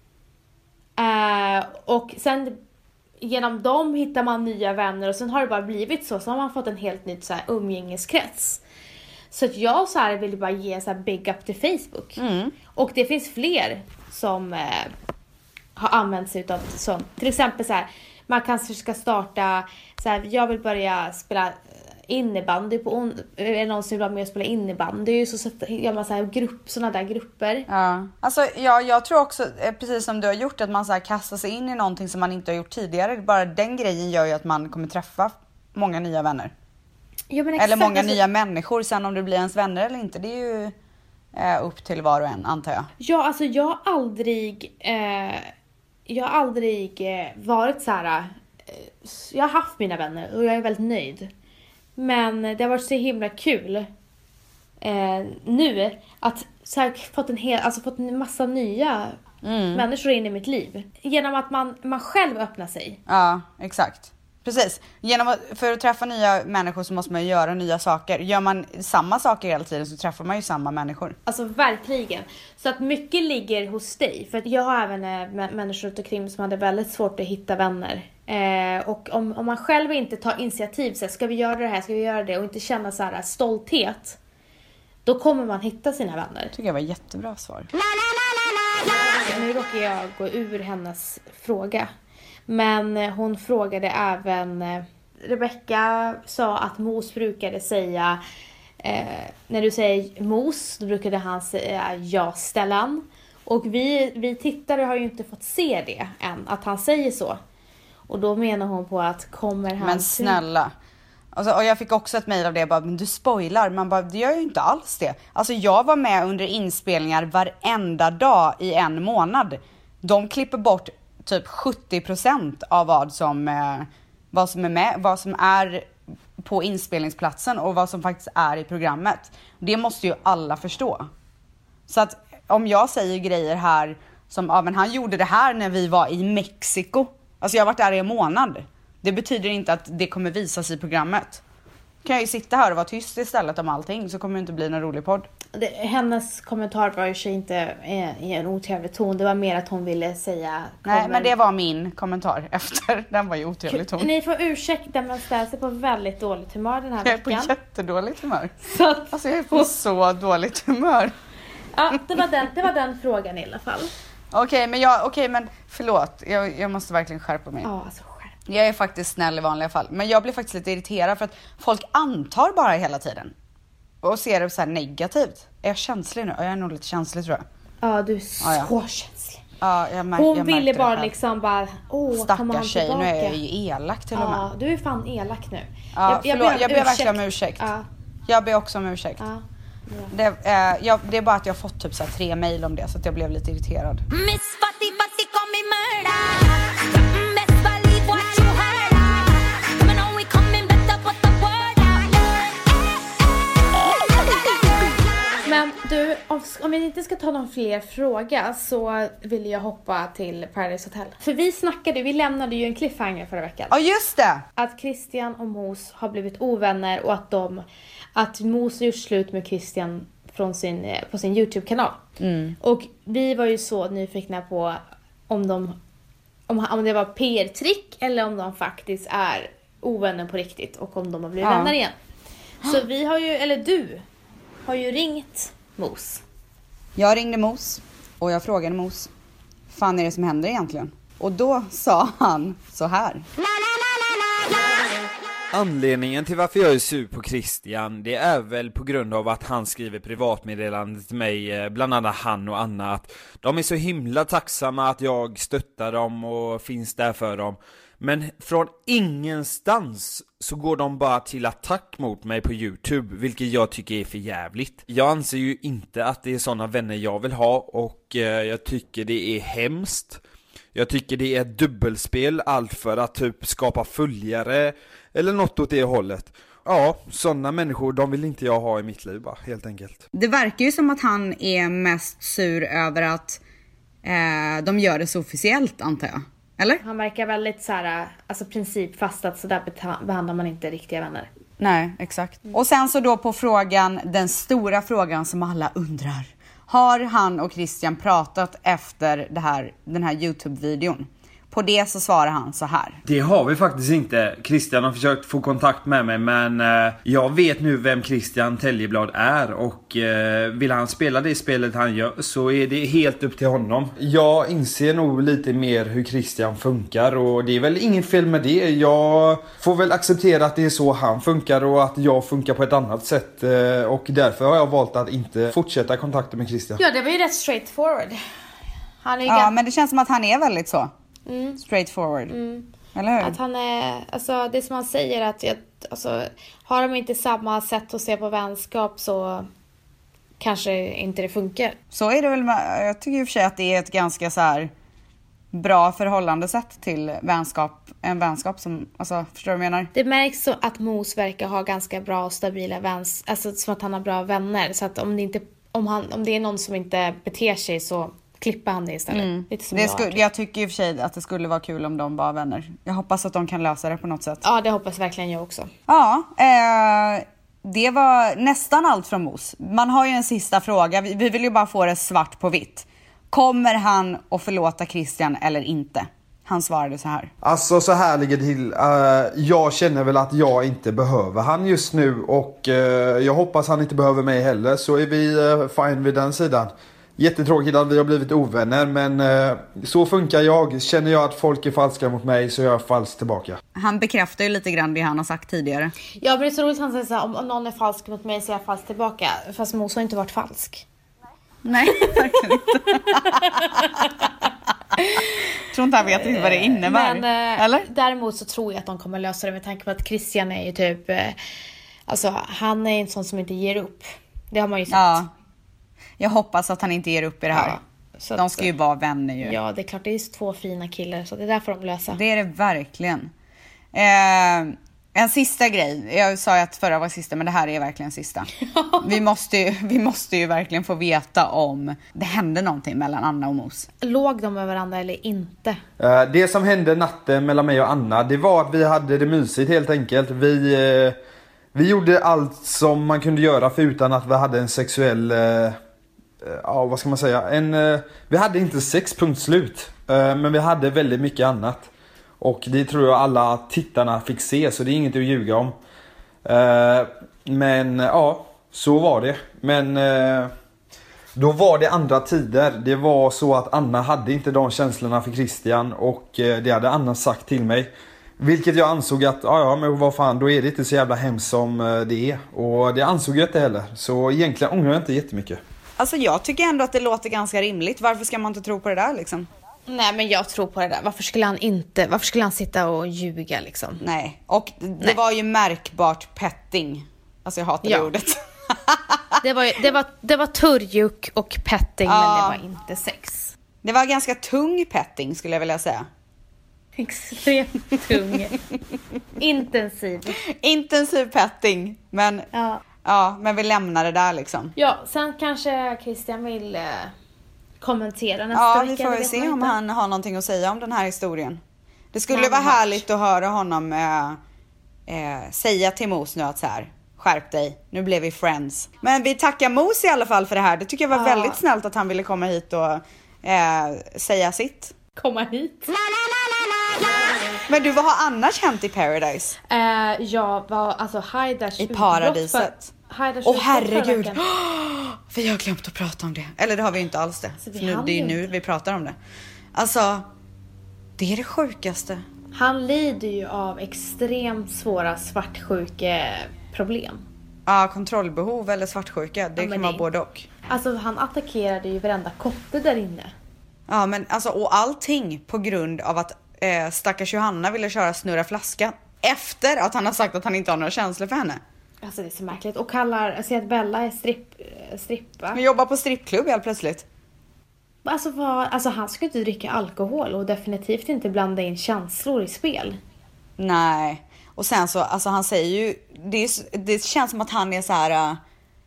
S2: Eh, och sen genom dem hittar man nya vänner. Och sen har det bara blivit så. Så har man fått en helt ny så här umgängeskrets. Så att jag så här vill bara ge så här big up till Facebook.
S1: Mm.
S2: Och det finns fler som eh, har använt sig av sånt. Till exempel så här, man kanske ska starta så här, jag vill börja spela innebandy på on- är det någon som vill vara med och spela innebandy, så gör man så här grupp, såna där grupper.
S1: Ja. Alltså ja, jag tror också precis som du har gjort, att man så här kastar sig in i någonting som man inte har gjort tidigare. Bara den grejen gör ju att man kommer träffa många nya vänner.
S2: Ja, men
S1: eller många
S2: alltså,
S1: nya människor. Sen om det blir ens vänner eller inte, det är ju eh, upp till var och en, antar jag.
S2: Ja, alltså jag har aldrig eh, jag har aldrig eh, varit så här eh, jag har haft mina vänner och jag är väldigt nöjd. Men det har varit så himla kul eh, nu att så här, fått en hel, alltså fått en massa nya mm. människor in i mitt liv. Genom att man, man själv öppnar sig.
S1: Ja, exakt. Precis. Genom att, för att träffa nya människor så måste man göra nya saker. Gör man samma saker hela tiden så träffar man ju samma människor.
S2: Alltså verkligen. Så att mycket ligger hos dig. För att jag har även äh, människor runt omkring som hade väldigt svårt att hitta vänner. Eh, och om, om man själv inte tar initiativ, så här, ska vi göra det här, ska vi göra det, och inte känna så här stolthet, då kommer man hitta sina vänner.
S1: Tycker jag var jättebra svar.
S2: Nu råkar jag gå ur hennes fråga. Men hon frågade även, Rebecca sa att Mos brukade säga, eh, när du säger Mos, då brukade han säga ja, Stellan. Och vi, vi tittare har ju inte fått se det än, att han säger så. Och då menar hon på att kommer han...
S1: Men snälla. Alltså, och jag fick också ett mejl av det, bara, men du spoilar. Man bara, det gör ju inte alls det. Alltså jag var med under inspelningar varenda dag i en månad. De klipper bort typ sjuttio procent av vad som, eh, vad som är med, vad som är på inspelningsplatsen och vad som faktiskt är i programmet. Det måste ju alla förstå. Så att om jag säger grejer här som, ja men han gjorde det här när vi var i Mexiko. Alltså jag har varit där i en månad. Det betyder inte att det kommer visas i programmet. Kan jag ju sitta här och vara tyst istället om allting, så kommer det inte bli någon rolig podd.
S2: Det, hennes kommentar var ju inte i en otrevlig ton. Det var mer att hon ville säga... Kommer...
S1: Nej, men det var min kommentar efter. Den var ju otrevlig ton.
S2: Ni får ursäkta, men ställer sig på väldigt dåligt humör den här
S1: jag
S2: veckan.
S1: Jag är på jättedåligt humör.
S2: Så att...
S1: Alltså jag är på så dåligt humör.
S2: Ja, det var den, det var den frågan i alla fall.
S1: Okej, okay, men jag, okay, men förlåt. Jag, jag måste verkligen skärpa mig.
S2: Ja, alltså.
S1: Jag är faktiskt snäll i vanliga fall. Men jag blir faktiskt lite irriterad för att folk antar bara hela tiden. Och ser det så här negativt. Är jag känslig nu? Jag är nog lite känslig, tror jag.
S2: Ja, du är så
S1: ja, ja.
S2: känslig.
S1: Ja, jag mär-
S2: Hon
S1: jag
S2: ville bara
S1: det
S2: liksom bara, åh, kommer han
S1: stackars tjej,
S2: tillbaka?
S1: nu är jag ju elak till och med.
S2: Ja, du är fan elak nu.
S1: Ja, jag, jag, ber, jag ber verkligen om ursäkt.
S2: Ja.
S1: Jag ber också om ursäkt.
S2: Ja. Ja.
S1: Det, eh, jag, det är bara att jag har fått typ så här tre mejl om det, så att jag blev lite irriterad.
S3: Miss Fatty Fatty call me murder. Best believe what you heard. Coming on, we coming better put the word out.
S2: Men du, om, om vi inte ska ta någon fler fråga så vill jag hoppa till Paradise Hotel. För vi snackade, vi lämnade ju en cliffhanger förra veckan.
S1: Ja, just det!
S2: Att Christian och Mos har blivit ovänner och att de att Mos har gjort slut med Christian från sin, på sin YouTube-kanal. Mm. Och vi var ju så nyfikna på om de om, om det var P R-trick eller om de faktiskt är ovänner på riktigt och om de har blivit ja. vänner igen. Så vi har ju, eller du har ju ringt Mos.
S1: Jag ringde Mos och jag frågade Mos, fan är det som händer egentligen? Och då sa han så här.
S4: Anledningen till varför jag är sur på Christian, det är väl på grund av att han skriver privatmeddelande till mig, bland annat han och Anna, att de är så himla tacksamma att jag stöttar dem och finns där för dem. Men från ingenstans så går de bara till attack mot mig på YouTube, vilket jag tycker är för jävligt. Jag anser ju inte att det är sådana vänner jag vill ha och eh, jag tycker det är hemskt. Jag tycker det är ett dubbelspel, allt för att typ skapa följare eller något åt det hållet. Ja, sådana människor, de vill inte jag ha i mitt liv bara, helt enkelt.
S1: Det verkar ju som att han är mest sur över att eh, de gör det så officiellt, antar jag. Eller?
S2: Han verkar väldigt så här, alltså principfast att så där behandlar man inte riktiga vänner.
S1: Nej, exakt. Mm. Och sen så då på frågan, den stora frågan som alla undrar. Har han och Christian pratat efter det här, den här YouTube-videon? På det så svarar han så här.
S4: Det har vi faktiskt inte. Christian har försökt få kontakt med mig, men eh, jag vet nu vem Christian Täljeblad är. Och eh, vill han spela det spelet han gör så är det helt upp till honom. Jag inser nog lite mer hur Christian funkar och det är väl ingen fel med det. Jag får väl acceptera att det är så han funkar och att jag funkar på ett annat sätt. Eh, och därför har jag valt att inte fortsätta kontakten med Christian.
S2: Ja, det var ju rätt straightforward. Han är ju
S1: ja,
S2: gam-
S1: men det känns som att han är väldigt så.
S2: Mm.
S1: Straightforward.
S2: Mm.
S1: Eller hur?
S2: Att han är, alltså det som han säger att jag, alltså, har de inte samma sätt att se på vänskap så kanske inte det funkar.
S1: Så är det väl med, jag tycker i och för sig att det är ett ganska så här bra förhållandesätt till vänskap, en vänskap som, alltså förstår du vad jag menar?
S2: Det märks så att Mos verkar ha ganska bra och stabila väns, alltså som att han har bra vänner, så att om det inte, om han, om det är någon som inte beter sig så klippa han det istället. Mm. Lite som
S1: det
S2: jag,
S1: skulle, jag tycker i och för sig att det skulle vara kul om de var vänner. Jag hoppas att de kan lösa det på något sätt.
S2: Ja, det hoppas verkligen jag också.
S1: Ja, eh, det var nästan allt från Mos. Man har ju en sista fråga. Vi, vi vill ju bara få det svart på vitt. Kommer han att förlåta Christian eller inte? Han svarade så här.
S4: Alltså så här ligger det till. Uh, jag känner väl att jag inte behöver han just nu. Och uh, jag hoppas han inte behöver mig heller. Så är vi uh, fine vid den sidan. Jättetråkigt att vi har blivit ovänner, men eh, så funkar jag. Känner jag att folk är falska mot mig så är jag falsk tillbaka.
S1: Han bekräftar ju lite grann det han har sagt tidigare.
S2: Ja, men det är så roligt att han säger så här, om, om någon är falsk mot mig så är jag falsk tillbaka. Fast Mos har inte varit falsk.
S1: Nej, verkligen inte. Tror inte han vet inte vad det innebär.
S2: Men, eh,
S1: eller?
S2: Däremot så tror jag att de kommer lösa det med tanke på att Christian är ju typ, eh, alltså han är en sån som inte ger upp. Det har man ju sett. Ja.
S1: Jag hoppas att han inte ger upp i det här. Ja, så de ska ju vara vänner ju.
S2: Ja, det är klart. Det är två fina killar. Så det är därför de löser.
S1: Det är det verkligen. Eh, en sista grej. Jag sa ju att förra var sista, men det här är verkligen sista. vi, måste ju, vi måste ju verkligen få veta om det hände någonting mellan Anna och Mos.
S2: Låg de med varandra eller inte?
S4: Eh, det som hände natten mellan mig och Anna, det var att vi hade det mysigt helt enkelt. Vi... Eh, vi gjorde allt som man kunde göra för utan att vi hade en sexuell... Eh, Ja, vad ska man säga? En, eh, vi hade inte sex punkt slut, eh, men vi hade väldigt mycket annat. Och det tror jag alla tittarna fick se, så det är inget att ljuga om. Eh, men ja, så var det. Men eh, då var det andra tider. Det var så att Anna hade inte de känslorna för Christian, och eh, det hade Anna sagt till mig. Vilket jag ansåg att, ja ja men vad fan, då är det inte så jävla hemskt som det är. Och det ansåg jag inte heller. Så egentligen ångrar jag inte jättemycket.
S1: Alltså jag tycker ändå att det låter ganska rimligt. Varför ska man inte tro på det där liksom?
S2: Nej, men jag tror på det där. Varför skulle han inte, varför skulle han sitta och ljuga liksom?
S1: Nej, och det
S2: Nej.
S1: var ju märkbart petting. Alltså jag hatar
S2: Ja.
S1: det ordet.
S2: Det var, ju- det var, det var turjuk och petting,
S1: Ja.
S2: men det var inte sex.
S1: Det var ganska tung petting skulle jag vilja säga.
S2: Extremt tung. Intensiv.
S1: Intensiv petting, men
S2: Ja.
S1: ja, men vi lämnar det där liksom.
S2: Ja, sen kanske Christian vill eh, kommentera nästa
S1: Ja,
S2: vecka.
S1: vi får
S2: det
S1: väl
S2: vet
S1: se
S2: man
S1: om
S2: inte.
S1: han har någonting att säga om den här historien. Det skulle
S2: Ja,
S1: vara
S2: han har
S1: härligt att höra honom eh, eh, säga till Mos nu att så här, skärp dig, nu blev vi friends. Men vi tackar Mos i alla fall för det här. Det tycker jag var
S2: Ja.
S1: väldigt snällt att han ville komma hit och eh, säga sitt.
S2: Komma hit.
S1: Men du, vad har annars hänt i Paradise?
S2: Eh, jag var, alltså Haidars
S1: I
S2: utbrott
S1: paradiset.
S2: för- Haidars
S1: Åh
S2: utbrott förra
S1: herregud,
S2: veckan.
S1: vi har glömt att prata om det. Eller det har vi inte alls det.
S2: vi
S1: För nu,
S2: hann
S1: det är ju
S2: ju
S1: nu
S2: inte.
S1: vi pratar om det. Alltså, det är det sjukaste.
S2: Han lider ju av extremt svåra svartsjukeproblem.
S1: Ja, kontrollbehov eller svartsjuka, det
S2: Ja, men
S1: kan vara
S2: det-
S1: både och.
S2: Alltså han attackerade ju varenda kotte där inne.
S1: Ja, men alltså, och allting på grund av att eh, stackars Johanna ville köra snurra flaska efter att han har sagt att han inte har några känslor för henne.
S2: Alltså det är så märkligt. Och kallar, säger att Bella är stripp, eh, strippa.
S1: Han jobbar på strippklubb helt plötsligt.
S2: Alltså, vad, alltså han ska inte dricka alkohol och definitivt inte blanda in känslor i spel.
S1: Nej. Och sen så, alltså han säger ju, det, är, s- det känns som att han är så här uh,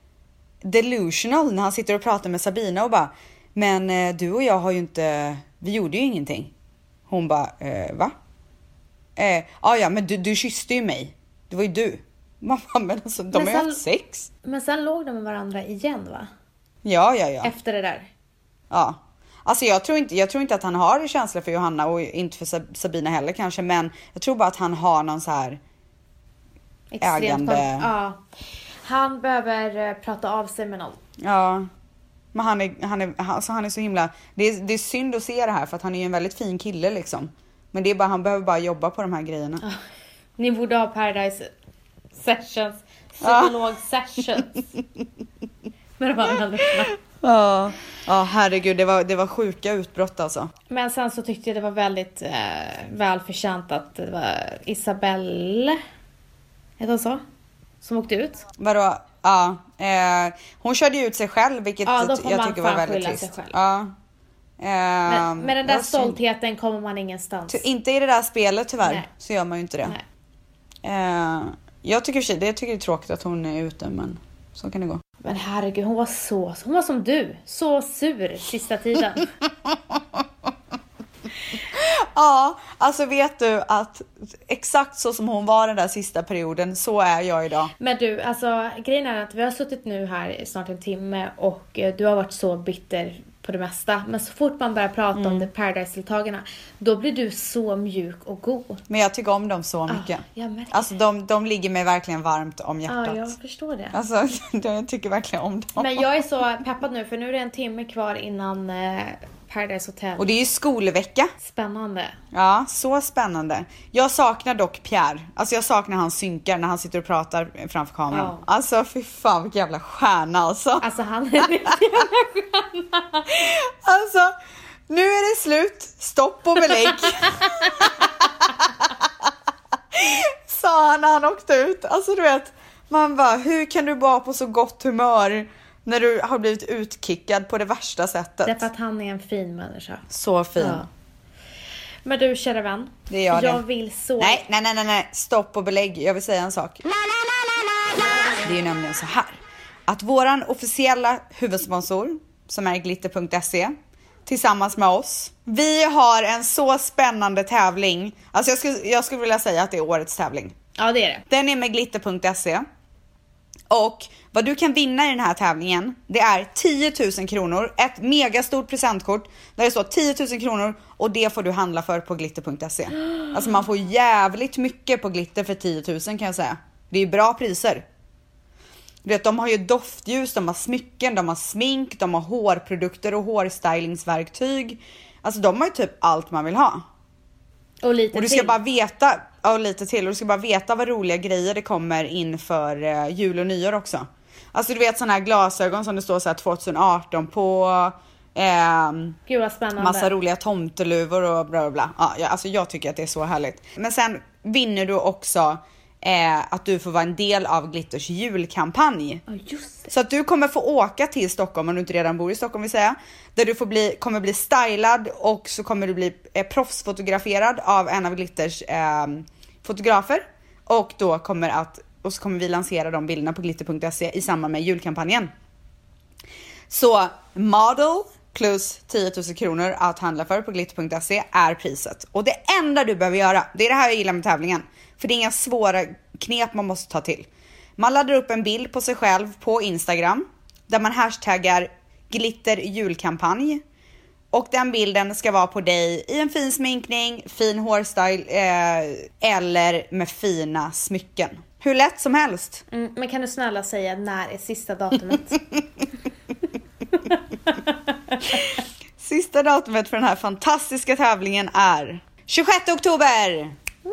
S1: delusional när han sitter och pratar med Sabina och bara, men eh, du och jag har ju inte, vi gjorde ju ingenting. Hon bara, eh, va? Eh, ah, ja, men du, du kysste ju mig. Det var ju du. Man bara, men alltså, de
S2: Men
S1: har ju
S2: sen-
S1: haft sex.
S2: Men sen låg de med varandra igen va?
S1: Ja, ja, ja.
S2: Efter det där.
S1: Ja. Alltså jag tror, inte, jag tror inte att han har känslor för Johanna och inte för Sab- Sabina heller kanske, men jag tror bara att han har någon så här
S2: Extremt
S1: ägande.
S2: kon- Ja. Han behöver eh, prata av sig med någon.
S1: Ja. Men han är, han är, alltså han är så himla, det är, det är synd att se det här för att han är ju en väldigt fin kille liksom. Men det är bara, han behöver bara jobba på de här grejerna.
S2: Ni borde ha Paradise sessions. Psykolog sessions. Med de här människorna.
S1: Ja. Ja, herregud, det var, det var sjuka utbrott alltså.
S2: Men sen så tyckte jag det var väldigt eh, välförtjänt att det var Isabelle, heter hon så? Som åkte ut.
S1: Vadå? Ja, eh, hon körde ju ut sig själv, vilket
S2: Ja, då får
S1: jag
S2: man
S1: tycker var
S2: fan
S1: väldigt
S2: skylla
S1: trist.
S2: sig själv.
S1: Ja. Eh,
S2: Men med den där
S1: det var synd.
S2: stoltheten kommer man ingenstans.
S1: Ty- Inte i det där spelet tyvärr,
S2: Nej.
S1: så gör man ju inte det.
S2: Nej.
S1: Eh, jag tycker för sig, det tycker det är tråkigt att hon är ute, men så kan det gå.
S2: Men herregud, hon var så, hon var som du. Så sur sista tiden.
S1: Ja, alltså vet du att exakt så som hon var den där sista perioden, så är jag idag.
S2: Men du, alltså grejen är att vi har suttit nu här i snart en timme och eh, du har varit så bitter på det mesta. Men så fort man börjar prata
S1: Mm.
S2: om det Paradise-deltagarna, då blir du så mjuk och god.
S1: Men jag tycker om dem så mycket.
S2: jag märker
S1: Alltså de, de ligger mig verkligen varmt om hjärtat.
S2: Ja, jag förstår det.
S1: Alltså jag tycker verkligen om dem.
S2: Men jag är så peppad nu för nu är det en timme kvar innan eh, Paradise Hotel.
S1: Och det är ju skolvecka.
S2: Spännande.
S1: Ja, så spännande. Jag saknar dock Pierre. Alltså jag saknar hans synkar när han sitter och pratar framför kameran.
S2: Ja.
S1: Alltså fy fan vilken jävla stjärna alltså.
S2: Alltså han är riktigt jävla stjärna.
S1: Alltså, nu är det slut. Stopp och belägg. Sa han när han åkte ut. Alltså du vet, man bara, hur kan du vara på så gott humör när du har blivit utkickad på det värsta sättet?
S2: Därför att han är en fin människa.
S1: Så fin.
S2: Ja. Men du, kära vän.
S1: Det gör det.
S2: Jag vill så...
S1: Nej, nej, nej, nej, nej, stopp och belägg. Jag vill säga en sak. Det är ju nämligen så här. Att våran officiella huvudsponsor, som är glitter punkt se, tillsammans med oss. Vi har en så spännande tävling. Alltså jag skulle, jag skulle vilja säga att det är årets tävling.
S2: Ja, det är det.
S1: Den är med glitter punkt se. Och vad du kan vinna i den här tävlingen, det är tio tusen kronor. Ett megastort presentkort där det står tio tusen kronor och det får du handla för på glitter punkt se. Alltså man får jävligt mycket på glitter för tio tusen kan jag säga. Det är bra priser. Du vet, de har ju doftljus, de har smycken, de har smink, de har hårprodukter och hårstylingsverktyg. Alltså de har ju typ allt man vill ha.
S2: Och lite
S1: Och du ska
S2: till.
S1: bara veta, och lite till, och du ska bara veta vad roliga grejer det kommer inför uh, jul och nyår också. Alltså du vet såna här glasögon som det står så här tjugo arton på. Ehm,
S2: Gud vad spännande.
S1: Massa roliga tomteluvor och bla bla bla. Ja, jag, alltså jag tycker att det är så härligt. Men sen vinner du också eh, att du får vara en del av Glitters julkampanj.
S2: Ja, just det.
S1: Så att du kommer få åka till Stockholm om du inte redan bor i Stockholm vill säga. Där du får bli, kommer bli stylad och så kommer du bli eh, proffsfotograferad av en av Glitters eh, fotografer. Och då kommer att, och så kommer vi lansera de bilderna på glitter punkt se i samband med julkampanjen. Så model plus tio tusen kronor att handla för på glitter punkt se är priset. Och det enda du behöver göra, det är det här jag gillar med tävlingen. För det är inga svåra knep man måste ta till. Man laddar upp en bild på sig själv på Instagram. Där man hashtaggar glitter julkampanj. Och den bilden ska vara på dig i en fin sminkning, fin hårstyle eh, eller med fina smycken. Hur lätt som helst.
S2: Mm, men kan du snälla säga när är sista datumet?
S1: Sista datumet för den här fantastiska tävlingen är tjugosjätte oktober.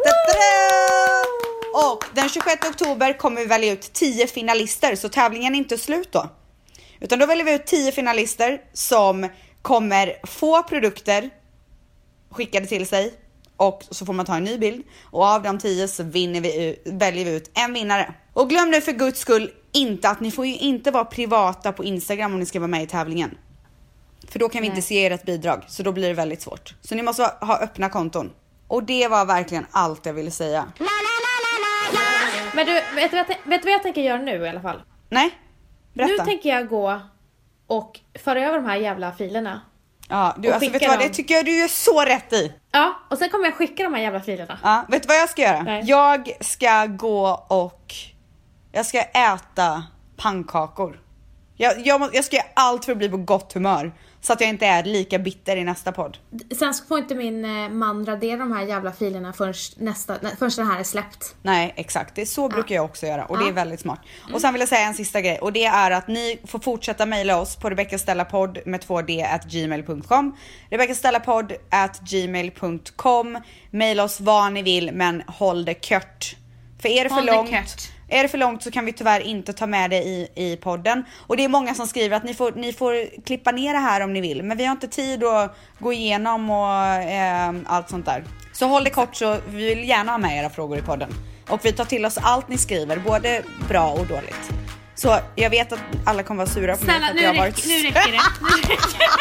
S1: Och den tjugosjätte oktober kommer vi välja ut tio finalister. Så tävlingen är inte slut då. Utan då väljer vi ut tio finalister som kommer få produkter skickade till sig. Och så får man ta en ny bild. Och av de tio så vinner vi ut, väljer vi ut en vinnare. Och glöm nu för guds skull inte att ni får ju inte vara privata på Instagram om ni ska vara med i tävlingen. För då kan vi
S2: Nej.
S1: inte se ert bidrag. Så då blir det väldigt svårt. Så ni måste ha öppna konton. Och det var verkligen allt jag ville säga.
S2: Men du, vet du, vad jag, vet du vad jag tänker göra nu i alla fall?
S1: Nej, berätta.
S2: Nu tänker jag gå och föra över de här jävla filerna.
S1: Ja, du,
S2: och
S1: alltså, vet du
S2: skicka
S1: vad, det
S2: dem.
S1: tycker jag du gör så rätt i.
S2: Ja, och sen kommer jag skicka de här jävla filerna.
S1: Ja, vet du vad jag ska göra?
S2: Nej.
S1: Jag ska gå och jag ska äta pannkakor. Jag, jag, må- jag ska göra allt för att bli på gott humör. Så att jag inte är lika bitter i nästa podd.
S2: Sen får inte min eh, man radera de här jävla filerna förrän, nästa, nej, förrän den här är släppt.
S1: Nej, exakt. Det är så brukar jag också göra. Och det
S2: Ja.
S1: är väldigt smart. Och sen vill jag säga en sista grej. Och det är att ni får fortsätta mejla oss på rebeckastellapodd med två d at gmail punkt com. rebeckastellapodd at gmail punkt com. Mejla oss vad ni vill, men håll det kört. För är det för
S2: Håll det
S1: långt...
S2: kört.
S1: Är det för långt så kan vi tyvärr inte ta med det i, i podden. Och det är många som skriver att ni får, ni får klippa ner det här om ni vill. Men vi har inte tid att gå igenom och eh, allt sånt där. Så håll det kort, så vi vill gärna ha med era frågor i podden. Och vi tar till oss allt ni skriver, både bra och dåligt. Så jag vet att alla kommer vara sura på mig
S2: Snälla,
S1: för att
S2: nu,
S1: jag har
S2: räck,
S1: varit...
S2: nu räcker det. Nu räcker det.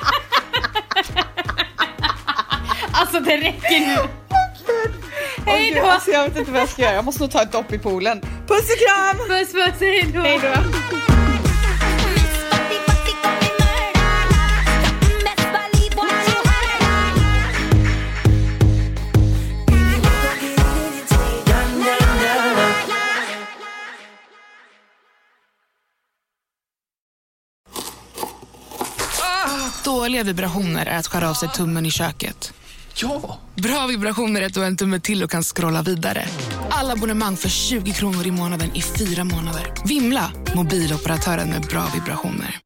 S2: Alltså det räcker nu. Hej då.
S1: Åh, Gud, alltså, jag vet inte vad jag ska göra. Jag måste nog ta ett dopp i poolen. Puss och kram!
S2: Puss puss, hej då.
S1: Hej då.
S5: Dåliga vibrationer är att skära av sig tummen i köket.
S6: Ja!
S5: Bra vibrationer är att du har en tumme till och kan scrolla vidare. Alla abonnemang för tjugo kronor i månaden i fyra månader. Vimla! Mobiloperatören med bra vibrationer.